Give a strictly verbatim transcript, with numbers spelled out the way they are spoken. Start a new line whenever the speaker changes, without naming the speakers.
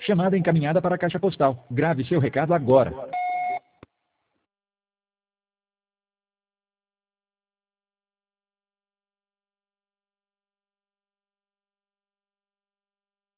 Chamada encaminhada para a caixa postal. Grave seu recado agora.